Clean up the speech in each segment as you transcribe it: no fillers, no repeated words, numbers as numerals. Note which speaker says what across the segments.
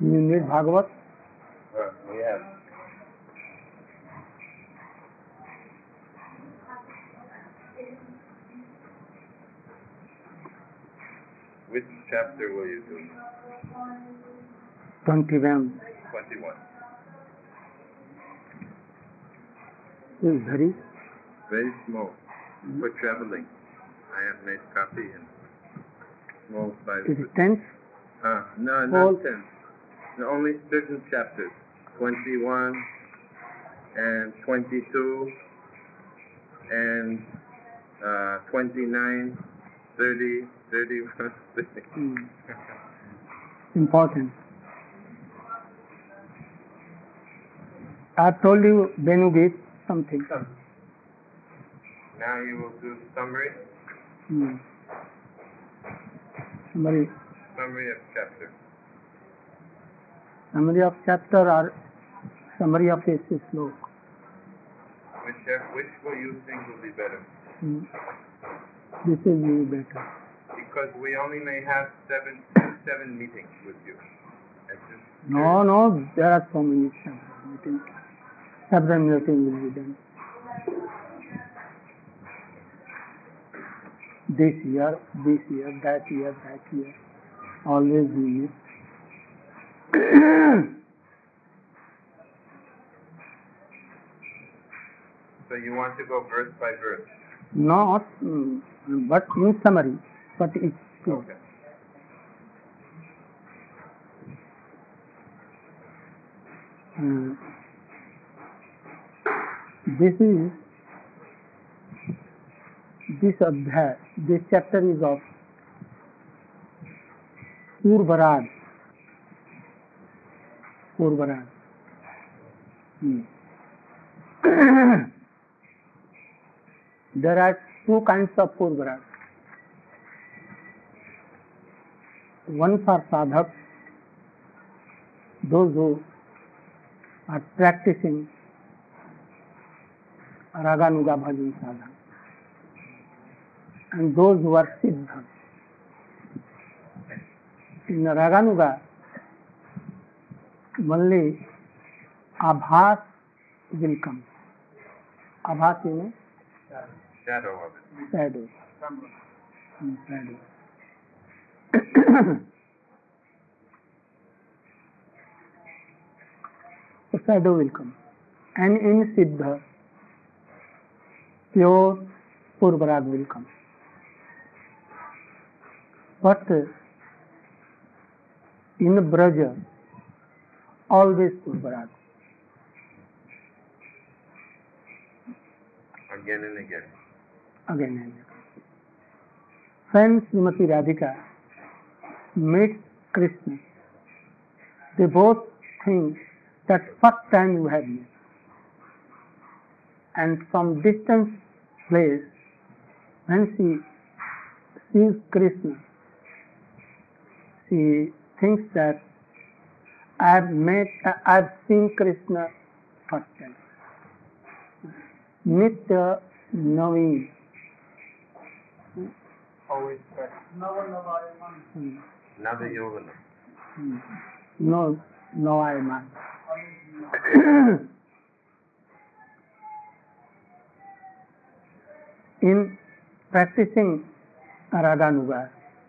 Speaker 1: You need Bhagavat?
Speaker 2: We have. Which chapter will you do?
Speaker 1: 21.
Speaker 2: 21.
Speaker 1: It's
Speaker 2: Very small. For traveling. I have made copy and small size.
Speaker 1: Is it 10?
Speaker 2: No,
Speaker 1: Small.
Speaker 2: not 10. No, only certain chapters. 21 and 22 and 29, 30, 31, 30.
Speaker 1: Important. I told you when you get something.
Speaker 2: Now you will do summary.
Speaker 1: Summary.
Speaker 2: Summary of chapter.
Speaker 1: Summary of chapter or summary of a sloka.
Speaker 2: Which will you think will be better?
Speaker 1: This is really better.
Speaker 2: Because we only may have seven meetings with you.
Speaker 1: No, there are so many meetings. Several meetings will be done. This year, that year. Always we meet.
Speaker 2: So you want to go verse by verse?
Speaker 1: Not, but in summary. But it's
Speaker 2: okay.
Speaker 1: This chapter is of Purvarad. There are two kinds of Purvarad. One for sadhak, those who are practicing Raganuga Bhajan sadhana, and those who are siddha. In Raganuga, only abhas will come. Abhas means
Speaker 2: shadow of it.
Speaker 1: Shadow. So shadow will come. And in Siddha, pure Purvarad will come. But in Braja, always Purvarad.
Speaker 2: Again and again.
Speaker 1: Again and again. When Srimati Radhika meets Krishna, they both think that first time you have met. And from distant place, when she sees Krishna, she thinks that I've seen Krishna first time. Nitya Navi.
Speaker 2: Always fresh. Nada Yogana.
Speaker 1: No, I man. In practicing Raganuga,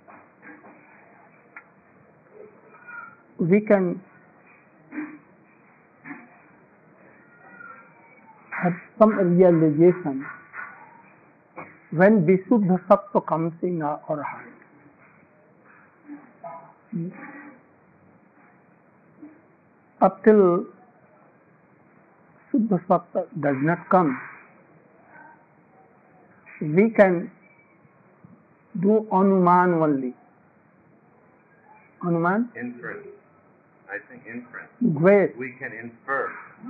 Speaker 1: we can have some realization when Visuddha Sattva comes in our heart. Up till Suddha Sattva does not come, we can do Anuman only. Anuman?
Speaker 2: Inference. I think inference.
Speaker 1: Great.
Speaker 2: We can infer.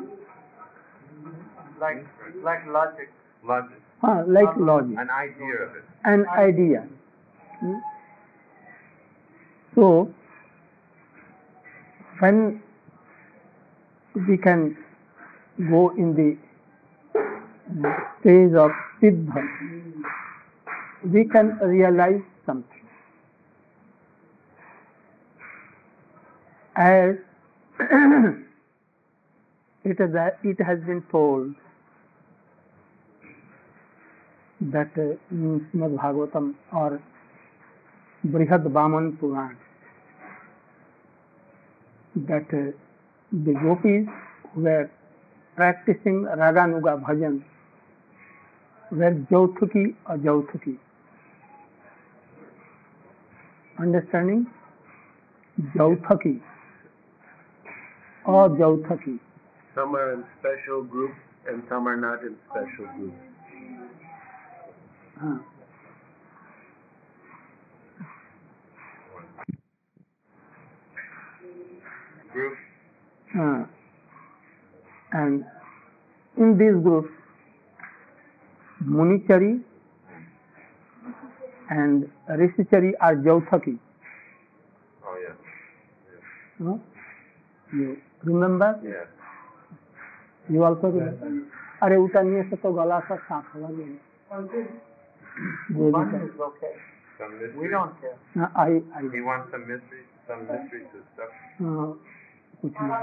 Speaker 3: Like logic.
Speaker 2: Logic.
Speaker 1: Like logic.
Speaker 2: An idea of it.
Speaker 1: An idea. So, when we can go in the stage of Siddha, we can realize something. As it has been told that in Srimad Bhagavatam or Brihad Vaman Puran, that the gopis who were practicing Raganuga Bhajan were Jauthuki or Jauthuki. Understanding? Jauthuki or Jauthuki.
Speaker 2: Some are in special groups and some are not in special groups. Group.
Speaker 1: And in these groups, Munichari and Rishichari are Jauthuki.
Speaker 2: Oh, yeah.
Speaker 1: No? You remember?
Speaker 2: Yes.
Speaker 1: You also remember? अरे उतरने से तो गला सा साफ होगा ये
Speaker 3: One is okay.
Speaker 2: Some mysteries.
Speaker 3: We don't care.
Speaker 2: He wants some mysteries to stuff.
Speaker 1: कुछ नहीं.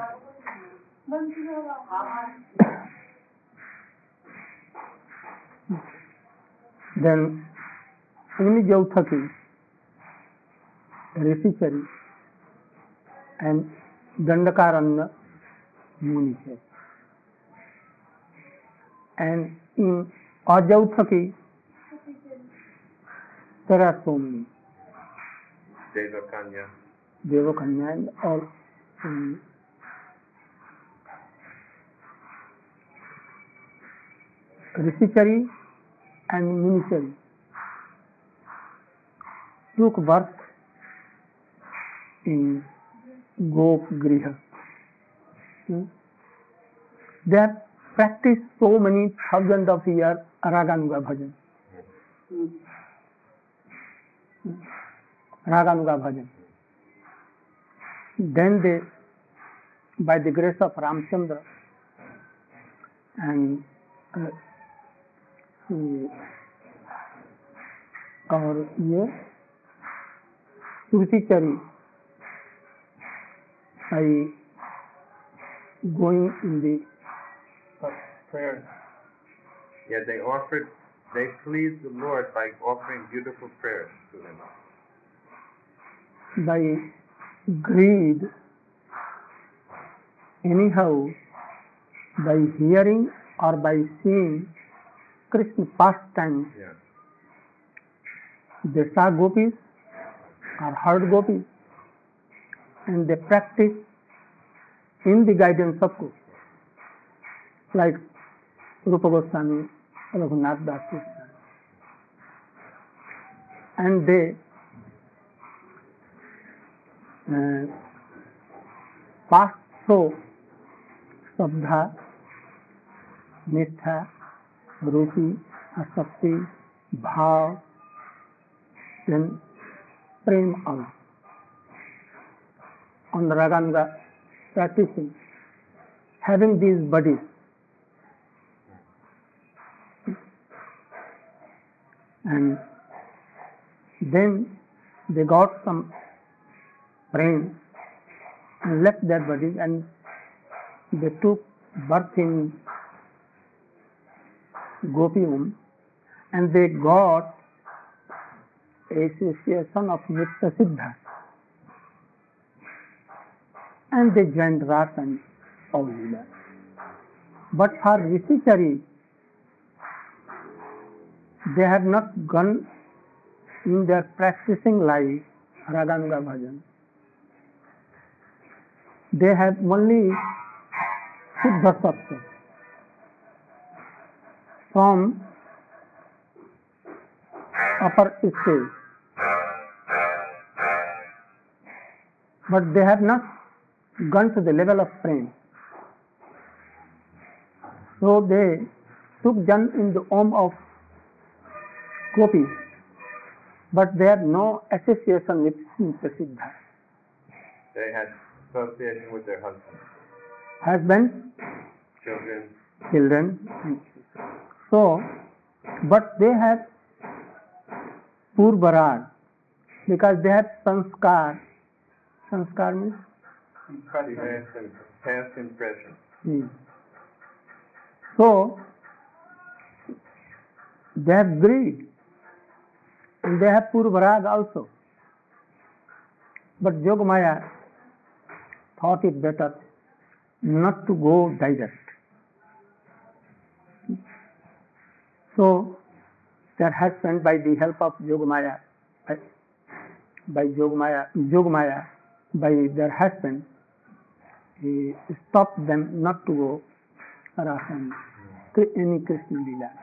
Speaker 1: Then only Jauthuki, Rishichari and Dandakaranya Munichari. And in Ajauthuki, there are so many.
Speaker 2: Devakanya.
Speaker 1: Devakanya and all. Rishichari and Munichari took birth in Gop Griha. They have practiced so many thousands of years Raganuga Bhajan. Raganuga Bhajan. Then they, by the grace of Ramchandra and और ये Rishichari, by going in the
Speaker 3: Prayers.
Speaker 2: Yeah, they pleased the Lord by offering beautiful prayers to Him.
Speaker 1: by greed, anyhow, by hearing or by seeing Krishna pastimes,
Speaker 2: Yeah.
Speaker 1: they saw gopis or heard gopis, and they practice in the guidance of gopis, like Rupa Goswami, Raghunath Das Goswami. And they pass through Sabdha, Nistha, Rupi, Asakti, Bhav, then Prem also. On the Raganuga practicing, having these bodies. And then they got some brains and left their bodies and they took birth in Gopium and they got association of Nitya Siddha and they joined Ras and Aulila. But for Rishichari, they have not gone in their practicing life Raganuga Bhajan. They have only Siddha Sattva from upper stage. But they have not gone to the level of prem. So they took jnana in the home of gopis, but they have no association with Nitya Siddha.
Speaker 2: They had association with their
Speaker 1: Husbands,
Speaker 2: children.
Speaker 1: So, but they have Purvarad because they have sanskar. Sanskar means
Speaker 3: Present.
Speaker 2: Past and present.
Speaker 1: So, they have greed and they have Purvarag also. But Yogamaya thought it better not to go direct. So, their husband, by the help of Yogamaya, by their husband, he stopped them not to go Rasa any Krishna Leela.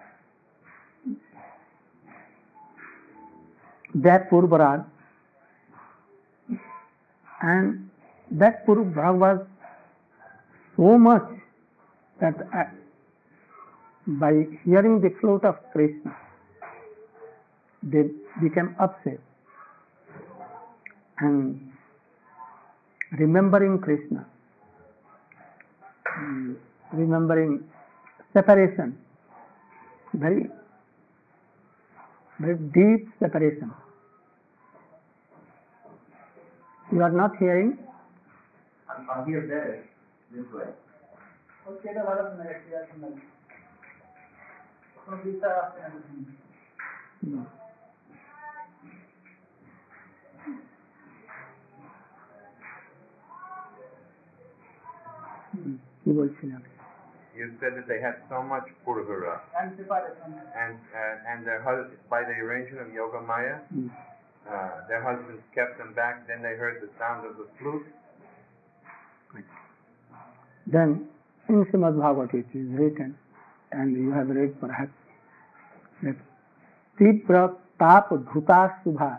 Speaker 1: That Purvarag, and that Purvarag was so much that by hearing the flute of Krishna, they became upset and remembering Krishna, remembering separation, very, very deep separation. You are not hearing?
Speaker 3: I'll hear better this way.
Speaker 1: No. কি বলছিলাম?
Speaker 2: You said that they had so much purvara, and their by the arrangement of Yogamaya, their husbands kept them back. Then they heard the sound of the flute.
Speaker 1: Then in Srimad Bhagavad it is written, and you have read perhaps, that Tibra Tap Bhuta Subha.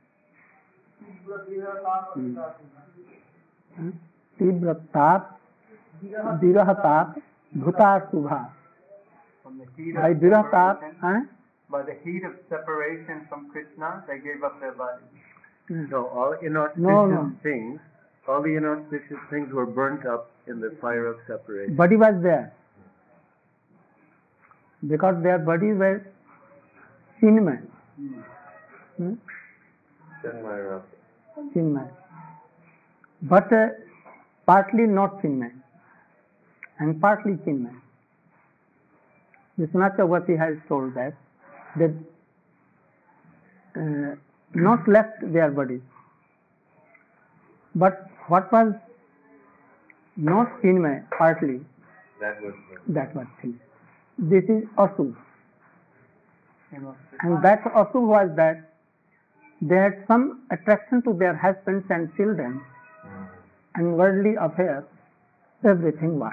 Speaker 1: Tibra Tap Viraha Tap Bhuta Subha.
Speaker 3: From the heat
Speaker 1: By
Speaker 3: of
Speaker 1: Viraha Tap,
Speaker 3: separation, by the heat of separation from Krishna, they gave up their bodies.
Speaker 4: So all inauspicious things, all the inauspicious things were burnt up in the fire of separation.
Speaker 1: body was there. Because their bodies were Chinmay.
Speaker 2: Chinmaya.
Speaker 1: Chinmay. But partly not Chinmay and partly Chinmay. Vishwanath Chakravarti has told that they not left their bodies. But what was not Chinmay partly,
Speaker 2: That was
Speaker 1: Chinmay. This is Asub. And that Asub was that they had some attraction to their husbands and children, and worldly affairs, everything was.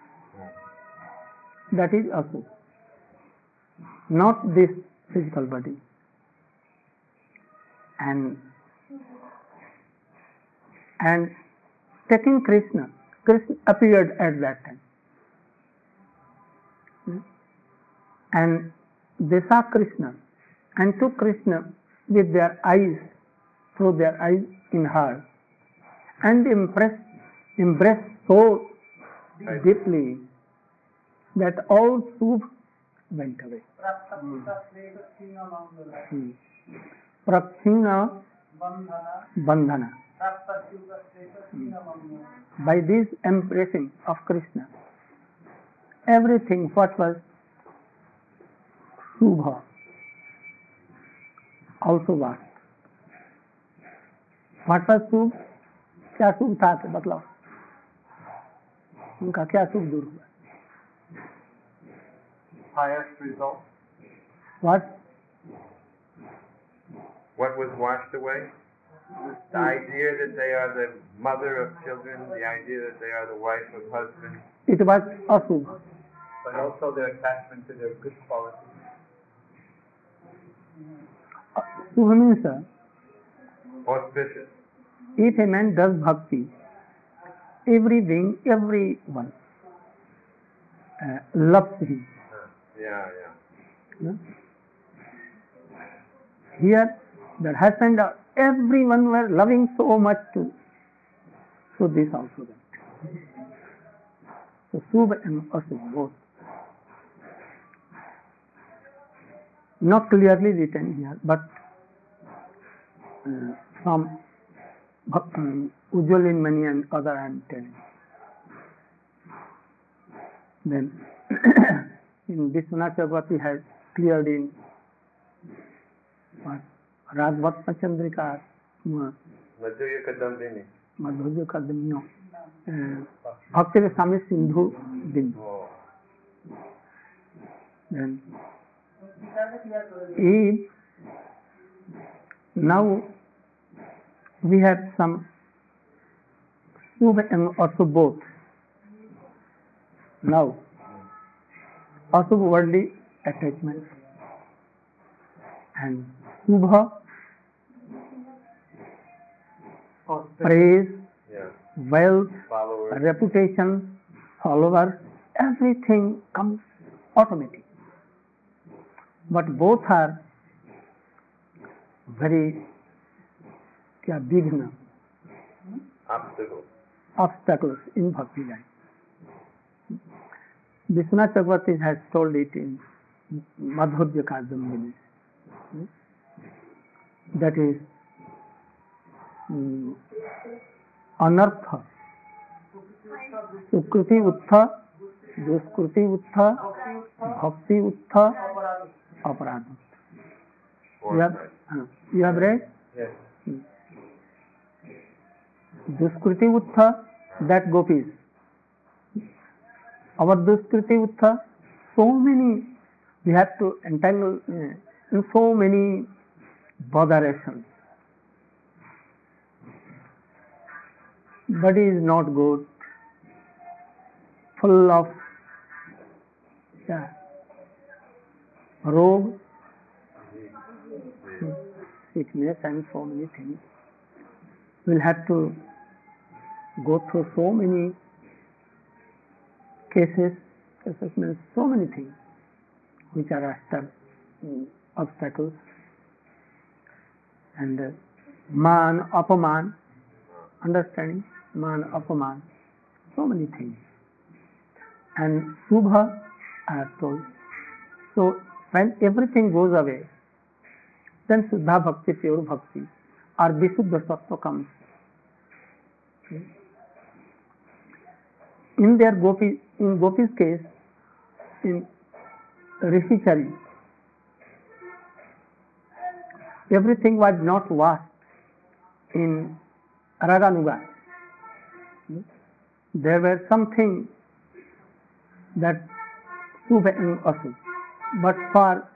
Speaker 1: That is Asub. Not this physical body. And taking Krishna appeared at that time. And they saw Krishna and took Krishna with their eyes, through their eyes in her, and embraced so deeply that all Subh went away. Prakshina Bandhana. By this embracing of Krishna, everything what was Subha also was. What was Subh? क्या शुभ था बतलाओ, उनका क्या शुभ दूर हुआ?
Speaker 3: Highest result.
Speaker 1: What?
Speaker 2: What was washed away? The idea that they are the mother of children, the idea that they are the wife of husband.
Speaker 1: It was Asub.
Speaker 3: But also their attachment to their good qualities.
Speaker 1: Subh means
Speaker 2: Auspicious.
Speaker 1: if a man does bhakti, everyone loves him.
Speaker 2: Yeah.
Speaker 1: Here, the husband, everyone were loving so much too. So this also went. So Subh and Asubh both. Not clearly written here, but from Ujjwalin Mani and other I am telling. Then in Vishwanath Chakravarti has cleared in what? Radhatma Chandrika,
Speaker 2: Madhurya Kadambini.
Speaker 1: Madhurya Kadambini, no. Bhakti Rasami Sindhu Bin.
Speaker 2: Oh.
Speaker 1: Then if now we have some Subha and Asubha both. Now Asubha worldly attachment and Subha praise,
Speaker 2: Yeah.
Speaker 1: wealth,
Speaker 2: Followers.
Speaker 1: reputation, followers, everything comes automatic. But both are very big obstacles in bhakti life. Vishwanath Chakravarti has told it in Madhurya Kadambini. That is anartha, sukriti uttha, duskriti uttha, bhakti uttha, aparadha. You have read?
Speaker 2: Yes.
Speaker 1: Duskriti uttha, that gopis. Our duskriti uttha, so many, we have to entangle in so many botherations. Body is not good, full of rog, sickness and so many things. We'll have to go through so many cases means so many things which are obstacles. And man, apaman, understanding, man, apaman, so many things. And Subha, I have told. So when everything goes away, then Suddha Bhakti, pure Bhakti, or Visuddha Sattva comes. In Gopi's case, in Rishikari, everything was not washed in Raganuga. There were something that Subha and Asubha, but for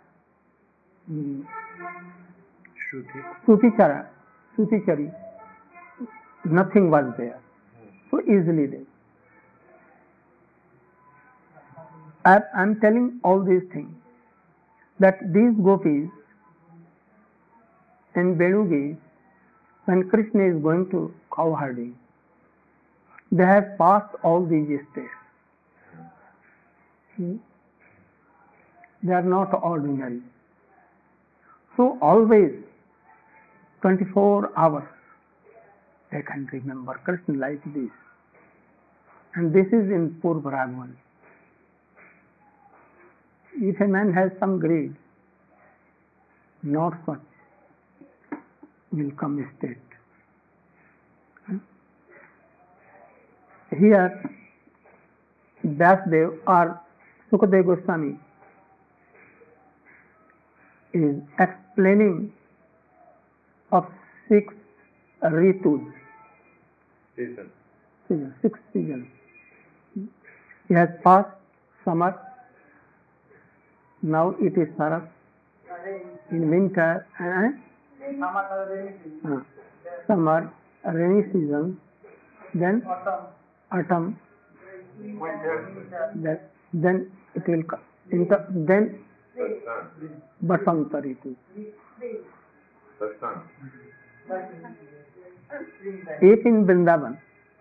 Speaker 1: Sutichari, nothing was there. So easily there. I am telling all these things that these gopis and Venugi, when Krishna is going to cow herding, they have passed all these stages. They are not ordinary. So always 24 hours they can remember Krishna like this. And this is in Purva Ragwan. If a man has some greed, not such will come state. Here, Vyasdev or Sukadeva Goswami is explaining of 6 ritus.
Speaker 2: Season.
Speaker 1: 6 seasons. He has passed summer, now it is Saras. In winter, summer, rainy season, then autumn, then it will come. Then Basanta Ritu. If in Vrindavan,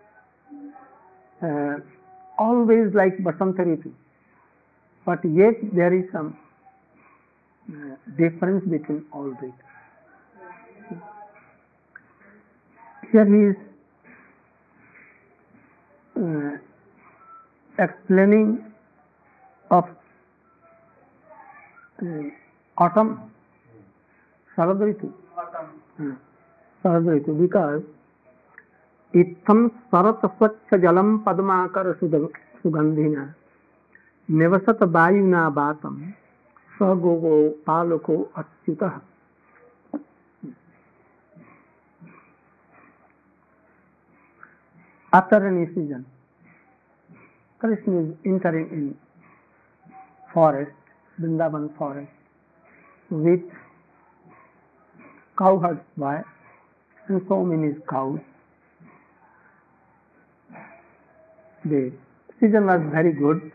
Speaker 1: always like Basanta Ritu, but yet there is some difference between all three. Here he is explaining of autumn, Sharad Ritu. Sharad Ritu, because इत्थम सरत स्वच्छ जलम पद्माकर सुगंधिना निवसत वायुना बातम स गो पालको अच्युतः. After any season, Krishna is entering in forest, Vrindavan forest, with cowherds boy and so many cows. The season was very good.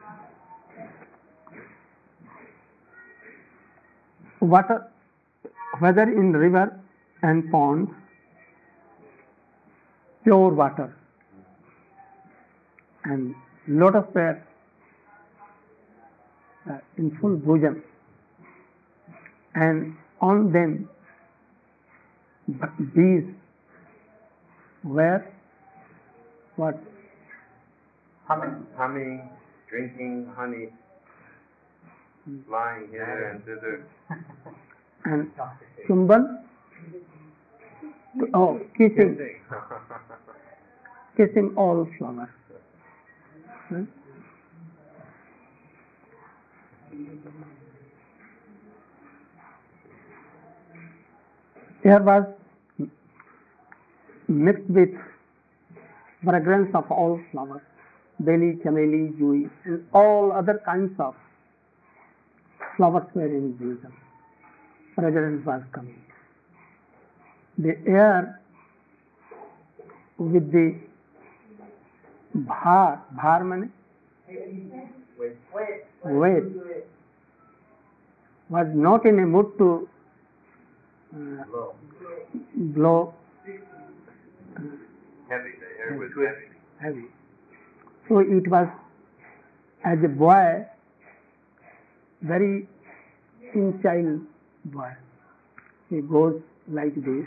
Speaker 1: Water, whether in river and ponds, pure water, and lotus were in full bosom, and on them bees were what?
Speaker 2: Humming, drinking honey, flying hither and thither.
Speaker 1: And Chumban, kissing all flowers. Air was mixed with fragrance of all flowers, belly, chameli, jui, and all other kinds of flowers were in bloom. Fragrance was coming. The air with the bhar means weight, was not in a mood to blow
Speaker 2: Heavy, the air was
Speaker 1: heavy. So it was, as a boy, very child boy. He goes like this.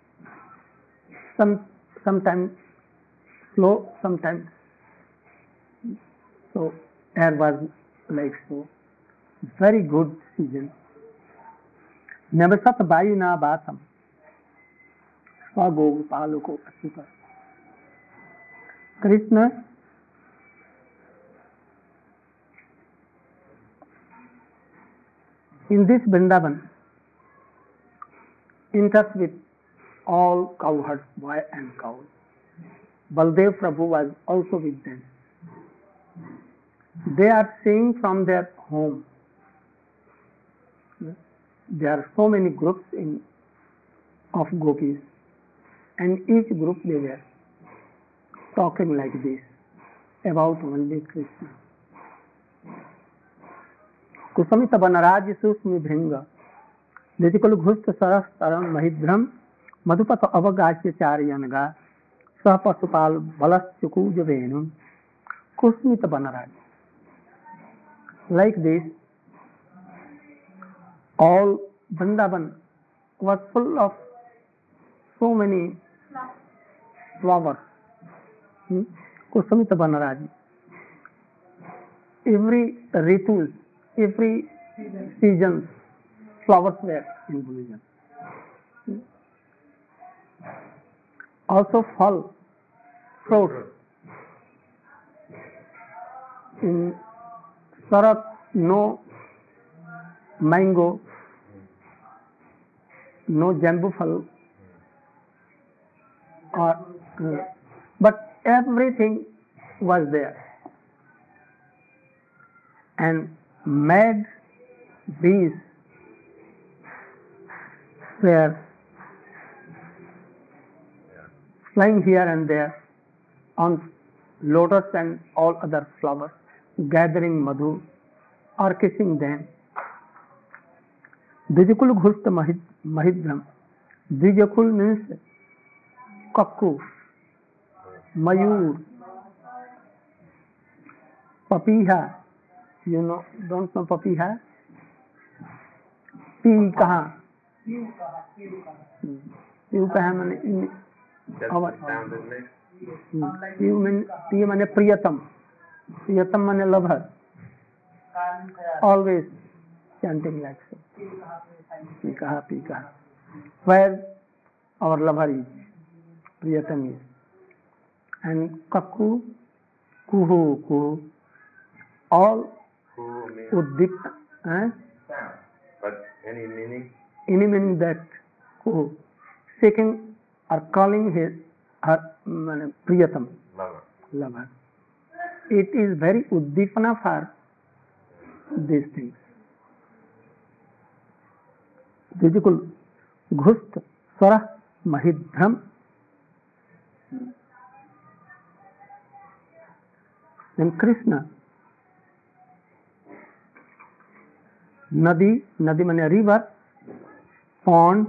Speaker 1: Sometimes slow, sometimes so. Air was like so. Very good season. Navasat Vayuna Batam Swago Paluko Asuka. Krishna in this Vrindavan enters with all cowherds, boy and cows. Baldev Prabhu was also with them. They are seeing from their home. There are so many groups of gopis, and each group they were talking like this about only Krishna. Kusamita Banaraj Susmi Bhringa Nitikul Ghusta Saras Taram Mahidram Madhupata Avagashya Charyanaga Sahapasupal Balas Chukuja Venum Kusmita Banaraj. Like this, all Vrindavan was full of so many flowers. Kusamita Banaraj. Every ritus, every season, flowers were in bloom. Also fall, fruits. In Sarat, no mango, no jambu phal, but everything was there. And mad bees were flying here and there on lotus and all other flowers, gathering madhu or kissing them. Dijakul Ghusta Mahidram. Dijakul means Kakku, Mayur, Papiha. You know, don't know Papiha? Pee kaha? Pee kaha means
Speaker 2: That's
Speaker 1: our
Speaker 2: the sound it makes.
Speaker 1: Pee means Priyatam. Priyatam means lover. Always chanting like so. Pee kaha. Where our lover is, Priyatam is. and kaku, kuhu, kuhu, all
Speaker 2: Who means
Speaker 1: uddip,
Speaker 2: sound. But any meaning?
Speaker 1: any meaning that kuhu, seeking or calling her priyatam, lover. It is very uddipana for these things. Physical ghust, swara, mahidram. Then Krishna, Nadi means river, pond,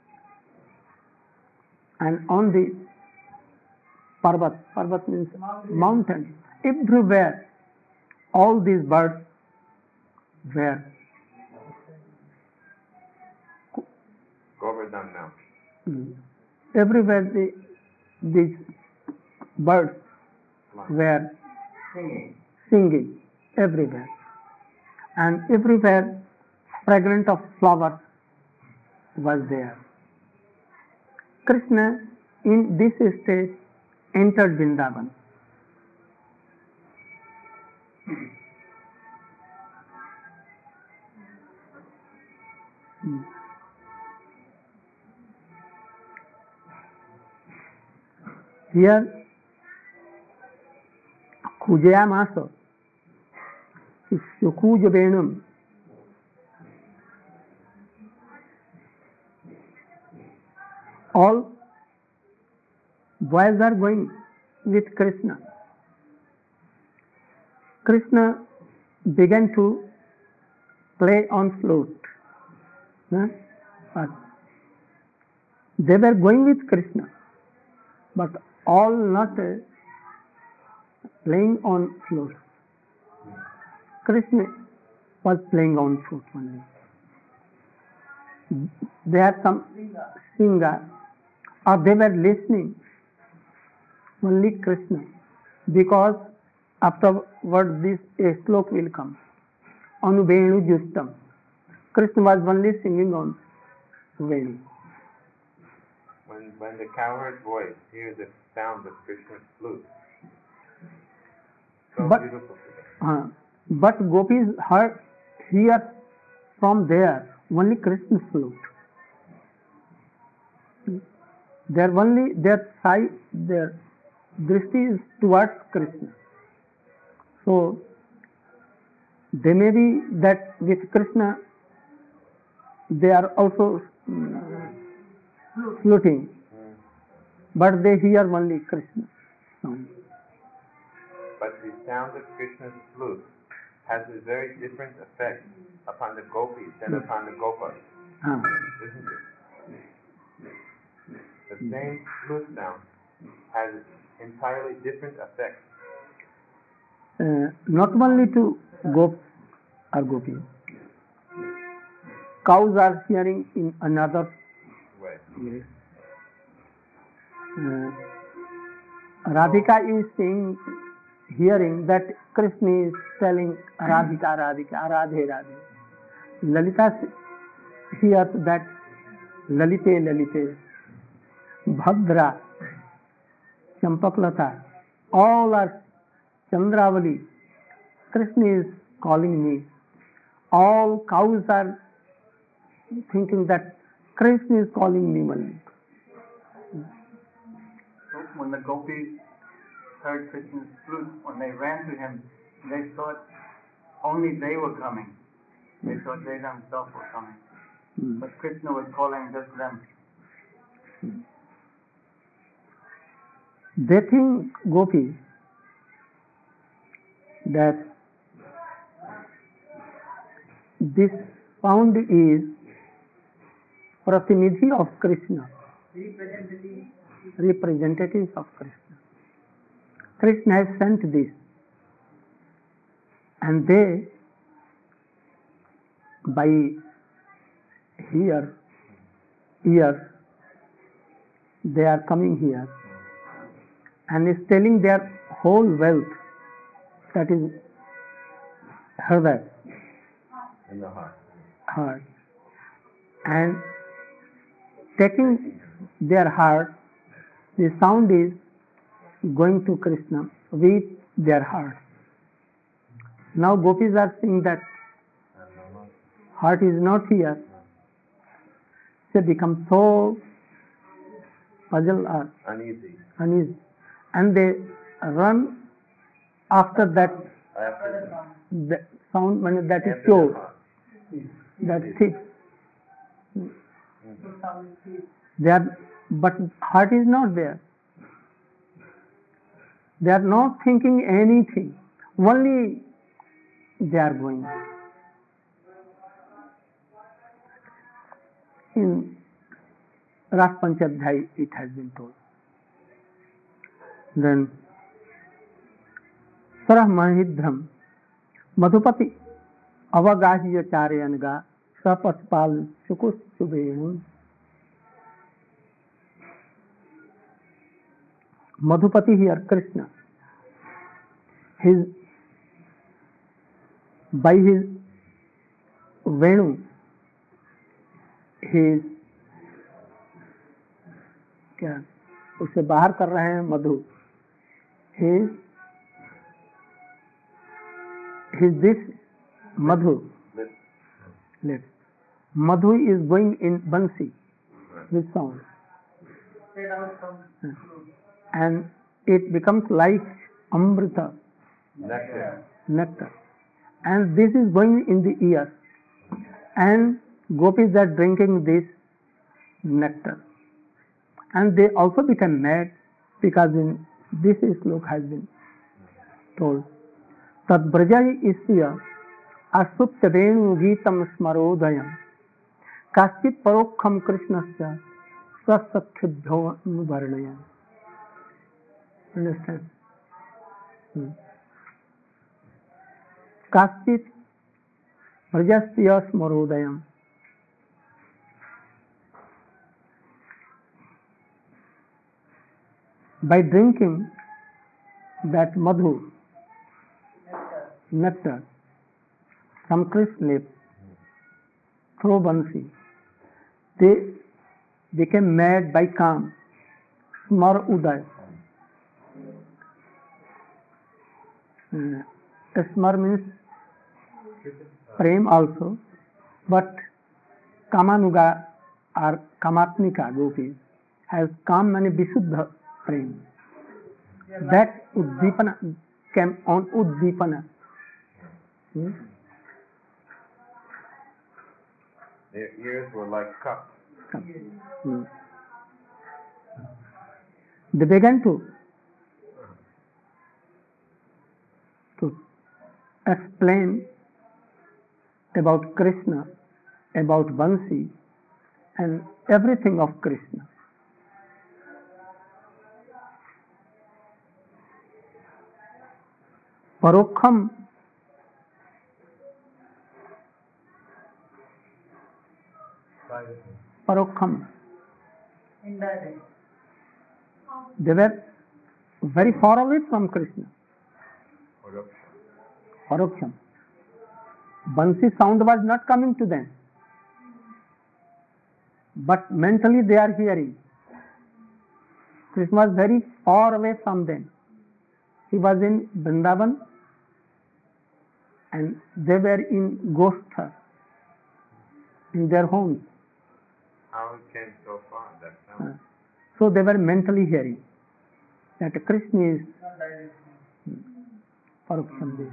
Speaker 1: and on the Parvat means mountain. Everywhere, all these birds were
Speaker 2: Govardhan now.
Speaker 1: everywhere these birds were singing everywhere, and everywhere fragrance of flowers was there. Krishna in this stage entered Vrindavan. Here, Kujayamasa, Sukuja Venum, all boys are going with Krishna. Krishna began to play on flute. But they were going with Krishna, but all not playing on flute. Krishna was playing on flute only. There are some singers, or they were listening only Krishna, because afterward this slok will come. Anuvenu Justam. Krishna was only singing on Venu.
Speaker 2: When the cowherd's voice hears the sound of Krishna's flute, so beautiful to them.
Speaker 1: But gopis hear from there only Krishna's flute. Their drishti is towards Krishna. So they may be that with Krishna they are also fluting, but they hear only Krishna sound.
Speaker 2: But the sound of Krishna's flute has a very different effect upon the gopis than upon the gopas, isn't it? The same flute sound has entirely different effects.
Speaker 1: Not only to gops or gopis. Cows are hearing in another way. Radhika is hearing that Krishna is telling Radhika, Radhika, Radhe, Radhe. Lalita hears that Lalite, Lalite, Bhadra, Champaklata, all are Chandravali. Krishna is calling me. All cows are thinking that Krishna is calling me only.
Speaker 3: So when the gopis heard Krishna's flute, when they ran to him, they thought only they were coming. They thought they themselves were coming. But Krishna was calling just them.
Speaker 1: They think, gopis, that this sound is Pratinidhi of Krishna, representative of Krishna. Krishna has sent this, and they, by ears, they are coming here and is telling their whole wealth, that is Hriday,
Speaker 2: In the
Speaker 1: heart, and taking their heart, the sound is going to Krishna with their hearts. Now gopis are seeing that heart is not here. They become so puzzled or
Speaker 2: uneasy,
Speaker 1: and they run after that the sound that is pure, that thick. They are, but heart is not there. They are not thinking anything. Only they are going. In Ras Panchadhyay it has been told. Then Sarah Mahidram Madhupati Avagahya Charyanga Sapaspal Sukus Subenu. Madhupati here, Krishna, by his Venu, his क्या उसे बाहर कर रहे हैं मधु. His this Madhu lips. Madhu is going in Bansi with sound. And it becomes like Amrita, nectar. And this is going in the ear. And gopis are drinking this nectar. And they also become mad because in this slok has been told. Tad brajai isya asupta venu geetam smarodayam kaschit parokham krishnasya sasakhyabhyo varnayam. Understand? Kaschit brajasya smarodayam. By drinking that madhu, nectar, from Krishna's lips through Bansi, they became mad by Kam, Smar Uday. Smar means Prem also, but Kamanuga or Kamatnika gopis has Kam mani Visuddha Prem. That Uddipana came on Uddipana.
Speaker 2: Their ears were like cups.
Speaker 1: They began to explain about Krishna, about Bansi, and everything of Krishna. Parokham they were very far away from Krishna. Paroksham. Bansi sound was not coming to them, but mentally they are hearing. Krishna was very far away from them. He was in Vrindavan and they were in Gostha, in their homes.
Speaker 2: How it came so far, that sound?
Speaker 1: So they were mentally hearing that Krishna is Paroksham.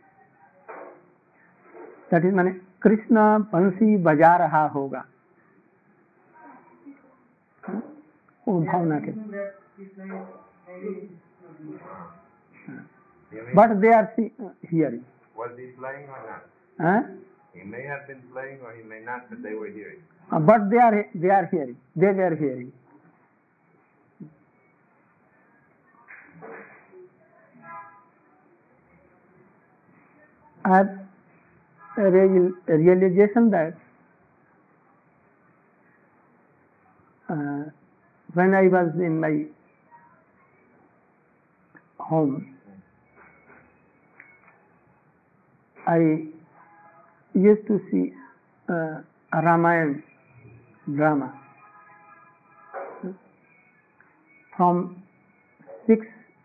Speaker 1: That is, माने कृष्ण बंसी बजा रहा होगा, वो भावना के. But they are hearing.
Speaker 2: Was he playing or not? He may have been playing or he may not, but they were hearing.
Speaker 1: But they are hearing. They were hearing. I had a realization that when I was in my home, I used to see a Ramayana drama from 6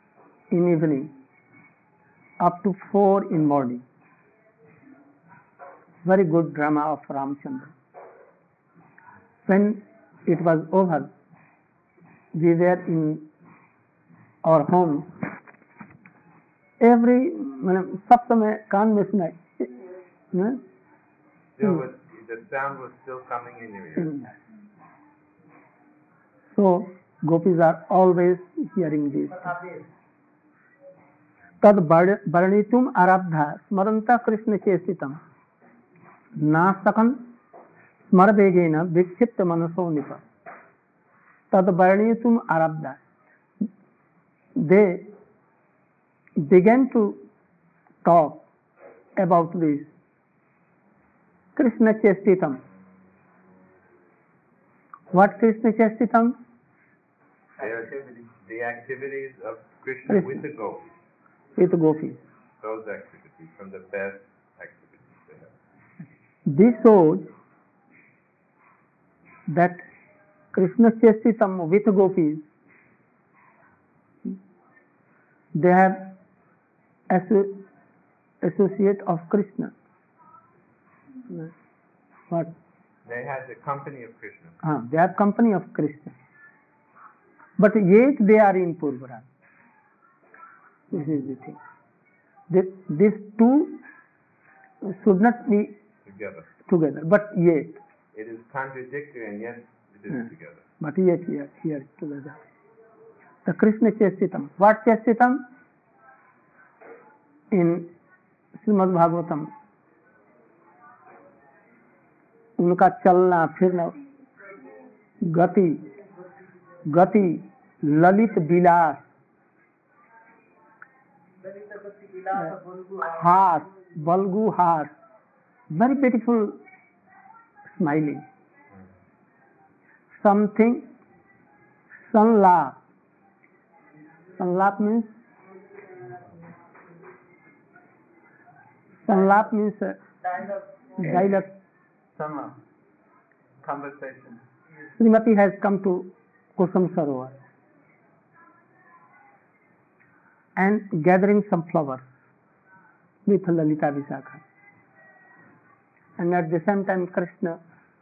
Speaker 1: in evening up to 4 in morning. Very good drama of Ramchandra. When it was over, we were in our home. Every सब समय कान में सुनाई.
Speaker 2: The sound was still coming in your ears.
Speaker 1: So gopis are always hearing this. तद वर्णितुम आरब्धा स्मरंता कृष्ण चेष्टितम नास्तकन स्मर वेगेन विक्षिप्त मनसो निप. तद वर्णितुम आरब्धा. They began to talk about this Krishna Chestitam. What Krishna Chestitam?
Speaker 2: The activities of Krishna with the gopis.
Speaker 1: With the gopis.
Speaker 2: Those activities, from the best activities they have.
Speaker 1: This shows that Krishna Chestitam with gopis, they have associate of Krishna. What?
Speaker 2: They had the company of Krishna.
Speaker 1: They are company of Krishna. But yet they are in Purvaraj. This is the thing. These two should not be together. But yet.
Speaker 2: It is contradictory and yet it is together.
Speaker 1: But yet here together. The Krishna Chestitam. What Chestitam? In Srimad Bhagavatam, उनका चलना फिरना, गति ललित विलास, हास, बल्गु हास, very beautiful smiling. Something sanlap. Sanlap means dialogue.
Speaker 3: Conversation.
Speaker 1: Srimati has come to Kusum Sarovar and gathering some flowers with Lalita Vishakha. And at the same time Krishna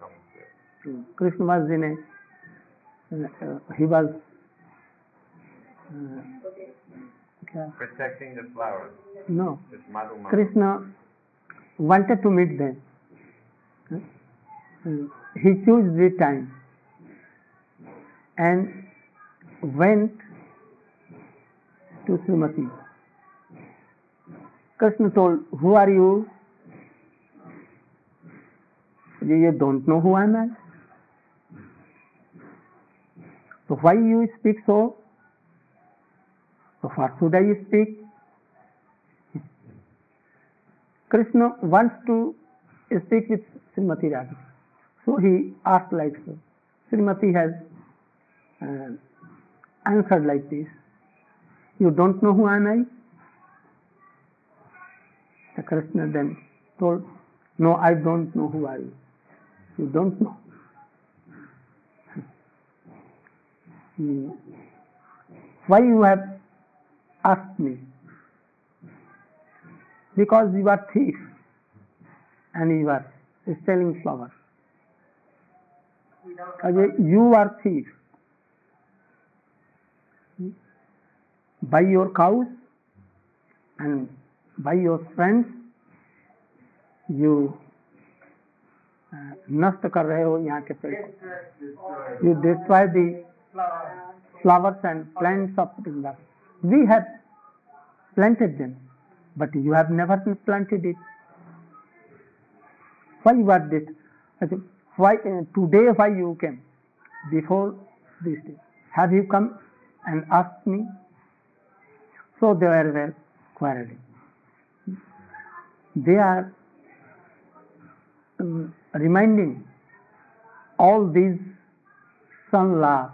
Speaker 1: was in he was
Speaker 2: protecting the flowers.
Speaker 1: No. Krishna wanted to meet them. He chose the time and went to Srimati. Krishna told, "Who are you? You don't know who I am. So why you speak so? So what should I speak?" Krishna wants to speak with Srimati Radhika. So he asked like so. Srimati has answered like this. "You don't know who am I?" The Krishna then told, "No, I don't know who are you. You don't know." "Why you have asked me?" "Because you are thief and you are stealing flowers." "You are thief. By your cows and by your friends you नष्ट कर रहे हो यहाँ के पेड़. You destroy the flowers and plants of Vrindavan. We have planted them, but you have never planted it. Why you are this? Why today? Why you came? Before this day, have you come and asked me? So they were quarreling. They are reminding all these sanlap.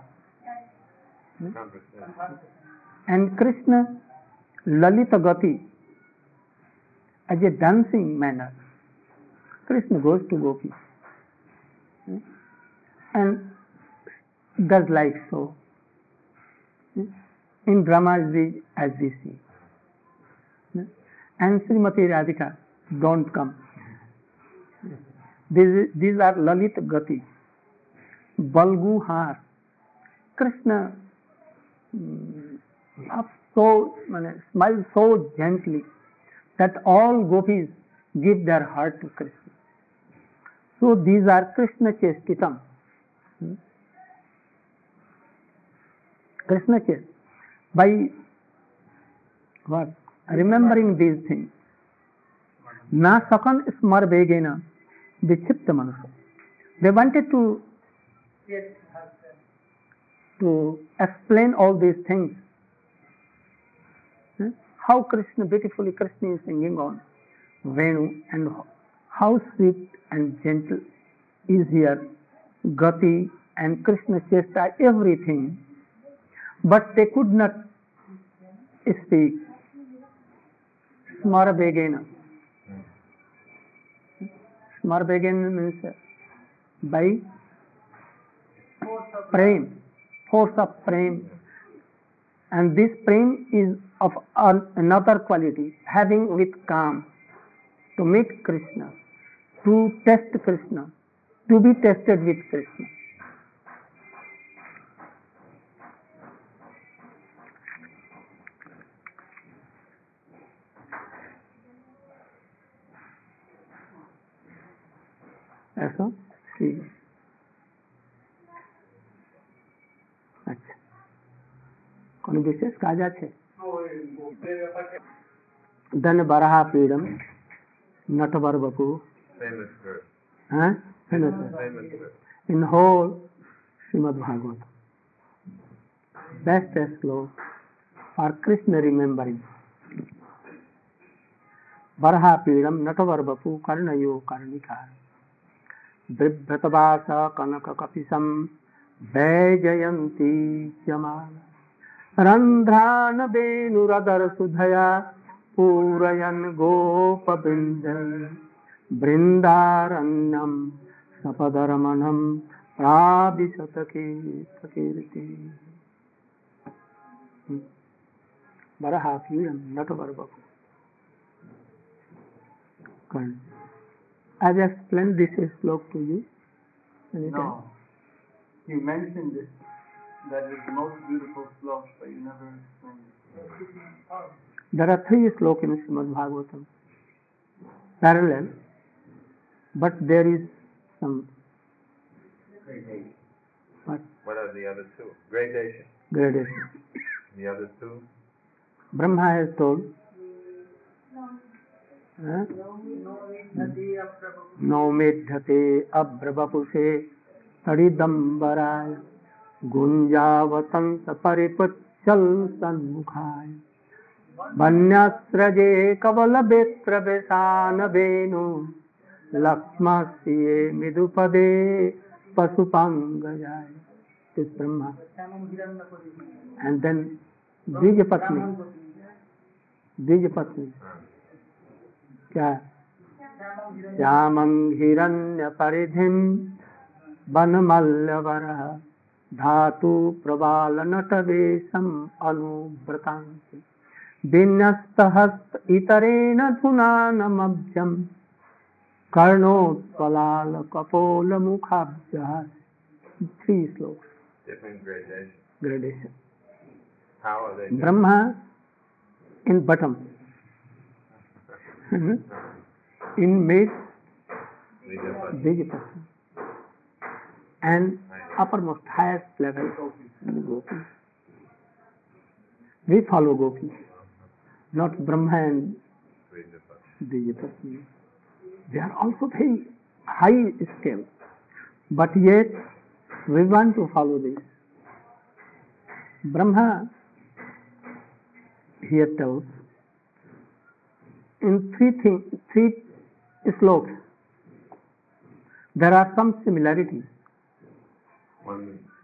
Speaker 1: And Krishna Lalita Gati, as a dancing manner, Krishna goes to gopis and does like so. in drama as we see. And Srimati Radhika don't come. These are Lalit Gati, Balgu Har. Krishna smiles so gently that all gopis give their heart to Krishna. So these are Krishna Chestitam. Krishna Chest. By what? Remembering these things. Na sakan smar begena vichipta manusha. They wanted to explain all these things. How beautifully Krishna is singing on Venu, and how sweet and gentle is here Gati and Krishna Chesta, everything. But they could not speak. Smara Begena. Smara Begena means by prem, force of prem. And this prem is of another quality, having with calm, to meet Krishna, to test Krishna, to be tested with Krishna. ऐसा ठीक है. अच्छा, कोई विशेष काजा छे? धन बरहा पीड़म Natwar बपू.
Speaker 2: Famous verse.
Speaker 1: Huh?
Speaker 2: Famous verse.
Speaker 1: In whole Srimad Bhagavatam, best sloka for Krishna remembering. Baraha pīdam natavar bapu karnayo karnikar. Bibhatavasa kanaka kapisam Vajayanti Yamal Randhrana Venuradar Sudhaya Purayan Gopa Brindan Brindaranyam Sapadaramanam Prabhisatake Takirti. Baraha pīdam natavar bapu. I've explained this sloka to you.
Speaker 3: No. You mentioned it, that is the most beautiful sloka, but you never explained it.
Speaker 1: There are 3 slokas in Srimad Bhagavatam, parallel, but there is some.
Speaker 2: What are the other 2? Gradation.
Speaker 1: Gradation.
Speaker 2: The other 2?
Speaker 1: Brahma has told. No medhate abrabapuse taridambaraaya gunjavatant paripachal sanmukhaya vanyasraje kavala besana venu lakshmasye midupade pasupangayaya. This Brahma. And then Dijapatni. क्या? श्यामं हिरण्य परिधिं वनमल्लवरः धातु प्रबाल नटवेशम् अनुव्रतांसि विन्यस्तहस्त इतरेण धुनानमब्जं कर्णोत्पलाल कपोल मुखाब्जः. 3 slokas.
Speaker 2: Different gradation.
Speaker 1: Gradation.
Speaker 2: How are they different?
Speaker 1: Brahma in bottom. In mid, Dijapatni, and uppermost, highest level, Gopi. We follow Gopi, not Brahma and Dijapatni. They are also very high scale, but yet we want to follow this. Brahma here tells in 3 slokas there are some similarities.
Speaker 2: One